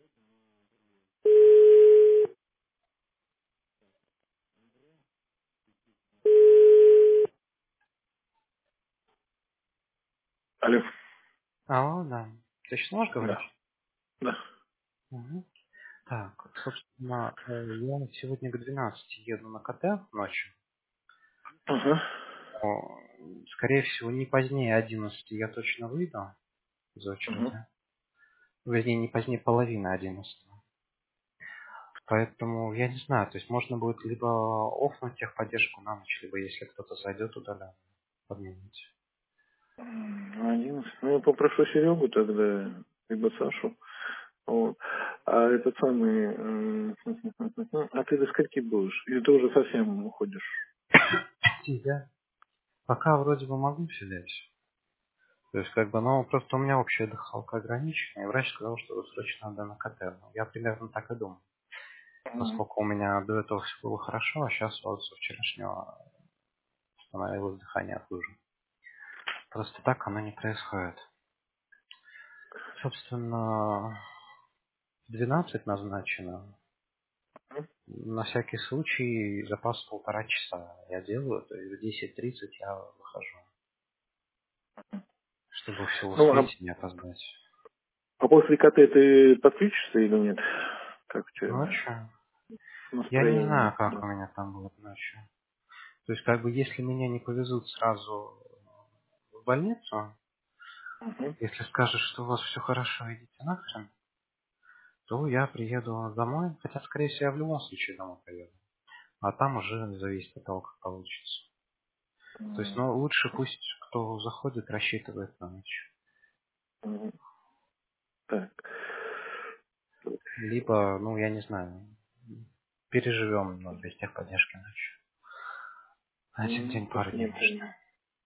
Алло. Алло, да. Ты сейчас можешь говорить? Да. Да. Мгм. Так, собственно, я сегодня к 12 еду на КТ ночью. Ага. О, скорее всего, не позднее 11 я точно выйду из Ага. очереди. Вернее, не позднее половины 11. Поэтому я не знаю, то есть можно будет либо офнуть техподдержку на ночь, либо если кто-то зайдет туда, подменить. 11. Ну, я попрошу Серегу тогда, либо Сашу. Вот. А этот самый... А ты до скольки будешь? Или ты уже совсем уходишь? Я пока вроде бы могу сидеть. То есть, как бы, ну, просто у меня общая дыхалка ограничена, и врач сказал, что срочно надо на КТ. Ну, я примерно так и думал. Мгм. Поскольку у меня до этого все было хорошо, а сейчас вот со вчерашнего становилось дыхание хуже. Просто так оно не происходит. Собственно, в 12 назначено. На всякий случай запас 1,5 часа я делаю, то есть в 10:30 я выхожу, чтобы все Ну, успеть и не опоздать. а после КТ ты подключишься или нет? Как у тебя Ночью? Я не знаю, настроение? как у Да. меня там будет ночью. То есть, как бы, если меня не повезут сразу в больницу, Мгм. если скажут, что у вас все хорошо, идите нахрен, то я приеду домой, хотя, скорее всего, я в любом случае домой поеду. А там уже зависит от того, как получится. То есть, ну, лучше пусть кто заходит, рассчитывает на ночь. Мгм. Так. Либо, ну, я не знаю, переживем, ну, без техподдержки ночью. Один день, пару дней, может. Посмотрим.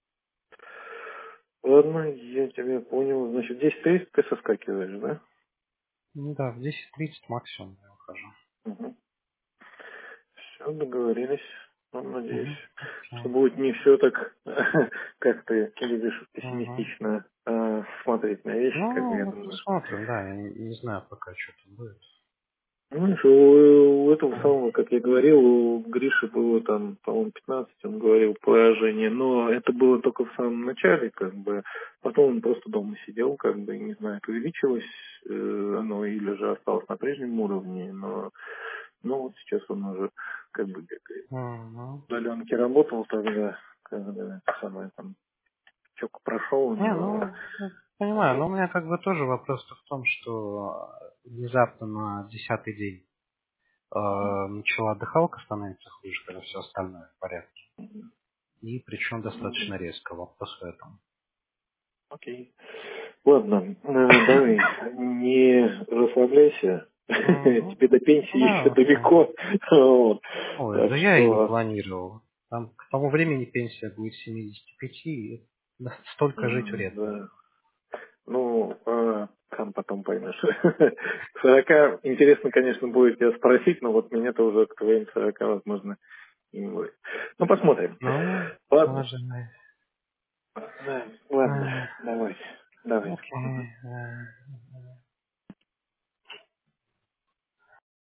Ладно, я тебя понял. Значит, 10:30 ты соскакиваешь, да? Ну да, в 10:30 максимум я ухожу. Угу. Все, договорились. Ну, надеюсь, Угу. что Окей. будет не все так, как ты любишь Угу. пессимистично смотреть на вещи, как Ну, я мы думаю. посмотрим, да, я не знаю пока, что там будет. Знаешь, у этого М. самого, как я говорил, у Гриши было там, по-моему, 15, он говорил положение, но это было только в самом начале, как бы, потом он просто дома сидел, как бы, не знаю, это увеличилось оно или же осталось на прежнем уровне, но ну вот сейчас он уже как бы бегает. Мгм. Удаленки работал тогда, когда это самое там, чок прошел у Не, него. ну, понимаю, но у меня как бы тоже вопрос в том, что внезапно на 10-й день начала дыхалка становиться хуже, когда все остальное в порядке. И причем достаточно Мгм. резко, вопрос в этом. Окей. Ладно, давай, не расслабляйся. Мгм. Тебе до пенсии еще Да, окей. далеко. Вот. Ой, Так да я и не что, планировал. Там к тому времени пенсия будет 75, и столько жить вредно. да. Ну, сам потом поймешь. К 40 интересно, конечно, будет тебя спросить, но вот меня-то уже к твоим 40, возможно, и не будет. Ну, посмотрим. Ну, Ладно. ладно. Да, ладно, давай. Давай. Окей.